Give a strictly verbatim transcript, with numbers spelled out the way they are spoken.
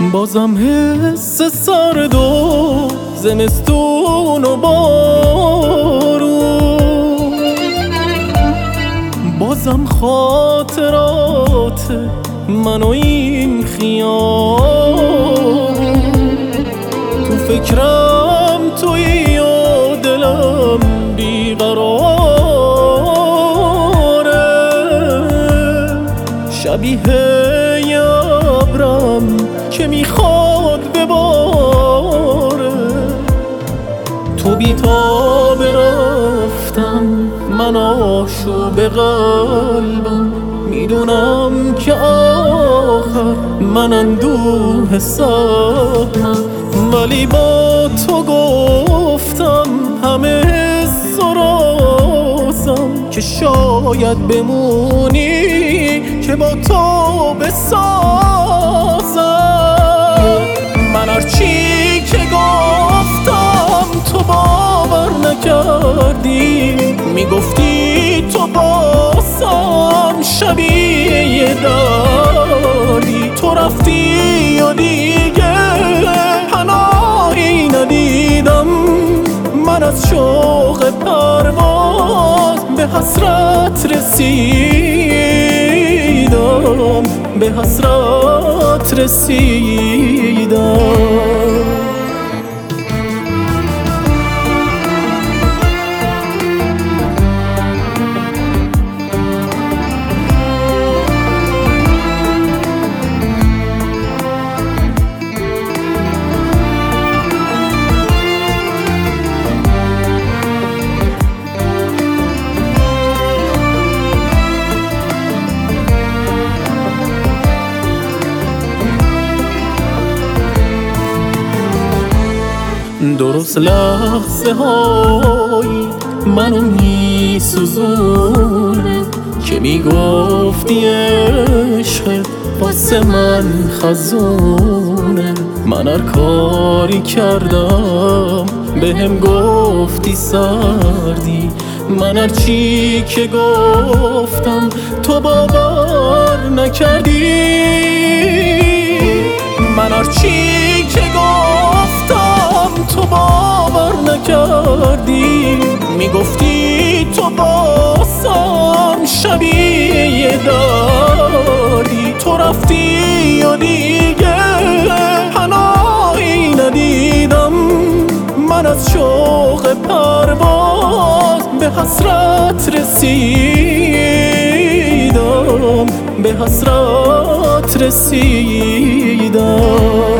بازم حس سرد و زمستون و بارون، بازم خاطرات من و این خیام. تو فکرم تویی و دلم بیقراره، شبیه ابرم که میخواد بباره. تو بی‌تاب رفتم، من آشوب قلبم، میدونم که آخر من اندوه سهمم، ولی با تو گفتم همه حس و رازم که شاید بمونی که با تو بسازم. من هرچی که گفتم تو باور نکردی، میگفتی تو بازم شبیه داری. تو رفتی و دیگه پناهی ندیدم، من از شوق پرواز به حسرت رسیدم، به حسرت رسیدم. درست لحظه هایی منو می سوزونه که میگفتی عشقت واسه من خزونه. من هر کاری کردم بهم گفتی سردی، من هر چی که گفتم تو باور نکردی. من هر چی که گفتم تو باور نکردی، میگفتی تو بازم شبیه داری. تو رفتی و دیگه پناهی ندیدم، من از شوق پرواز به حسرت رسیدم، به حسرت رسیدم.